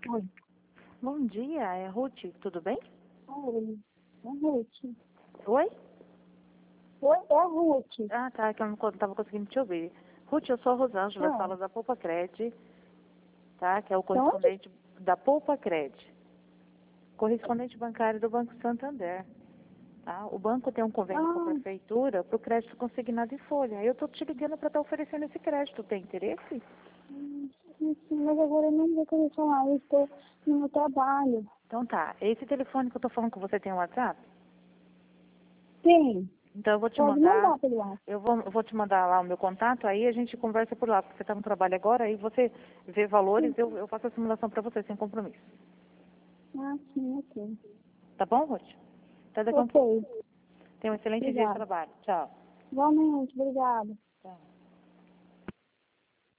Oi. Bom dia, é Ruth, tudo bem? Oi. É a Ruth. Oi? Oi, é a Ruth. Ah, tá, que eu não estava conseguindo te ouvir. Ruth, eu sou a Rosângela, Ah, falo da Poupa Cred, tá? Que é o de onde? correspondente da Poupa Cred, correspondente bancário do Banco Santander. Tá? O banco tem um convênio com a Ah, prefeitura para o crédito consignado em folha. Eu estou te ligando para estar oferecendo esse crédito. Tem interesse? sim, mas agora eu não vou querer falar. Eu estou no meu trabalho. Então tá. Esse telefone que eu estou falando com você tem um WhatsApp? Tem. Então eu vou te Pode mandar. mandar pelo ar. Eu vou te mandar lá o meu contato, aí a gente conversa por lá, porque você está no trabalho agora, aí você vê valores, Sim. eu faço a simulação para você, sem compromisso. Ah, sim, ok. Tá bom, Ruth? Até daqui a um pouco. Ok. Tenha um excelente dia de Obrigada. trabalho. Tchau. Igualmente, obrigada.